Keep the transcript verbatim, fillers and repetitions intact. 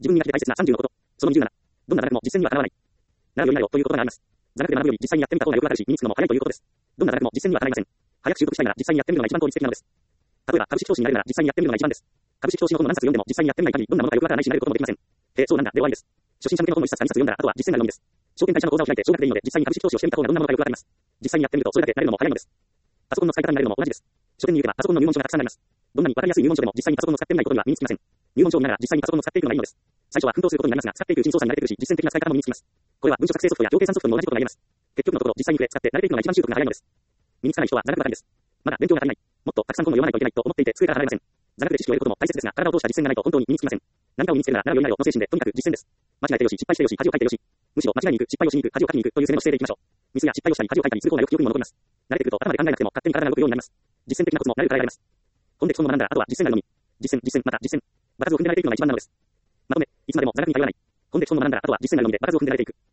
自分にだけで大切なさんじゅうのこと。そのにじゅうなな。どんな座学も実践にはかなわない。習うようになれよという言葉があります。座学で学ぶより実際にやってみた方がよくわかるし、身につくのも早いということです。どんな座学も実践にはかないません。早く習得したいなら実際にやってみるのが一番効率的なのです。例えば、株式投資になれるなら実際にやってみるのが一番です。株式投資の本を何冊読んでも実際にやってみない限りどんなものかよくわからないし慣れることもできません。へえ、そうなんだ、で終わりです。初心者向けの本を一冊か二冊読んだら、あとは実践がのみです。証券会社の口座を開いて少額でいいので、実際に株式投資をしてみた方がどんなものかよくわかります。実際にやってみるとそれだけ慣れるのも早いのです。パソコンの使い方に慣れるのも同じです。書店に行けばパソコンの入門書がたくさんあります。どんなにわかりやすい入門書でも実際にパソコンを使ってみないことには身につきません。入門書を見ながら実際にパソコンを使っていくのがいいのです。最初は奮闘することになりますが、使っていくうちに操作に慣れてくるし、実践的な使い方も身につきます。これは文書作成ソフトや表計算ソフトにも同じことが言えます。結局のところ、実際に触れ、使って慣れていくのが一番習得が早いのです。身につかない人は座学ばかりです。まだ勉強が足りない。もっとたくさん本を読まないといけないと思っていて机から離れません。座学で知識を得ることも大切ですが、体を通した実践がないと本当に身につきません。何かを身につけるなら習うようになれよの精神で、とにかく実践です。間違えてよし、失敗してよし、恥をかいてよし。むしろ間違いに行く、失敗をしに行く、恥をかきに行くという攻めの姿勢でいきましょう。ミスや失敗をしたり恥をかいたりする方がよく記憶にも残ります。慣れてくると頭で考えなくても勝手に体が動くようになります。実践的なコツも慣れるからやります。本で基本を学んだらあとは実践がのみ。実践、実践、また実践。場数を踏んで慣れていくのが一番なのです。まとめ、いつまでも座学に頼らない。本で基本を学んだらあとは実践がのみで場数を踏んで慣れていく。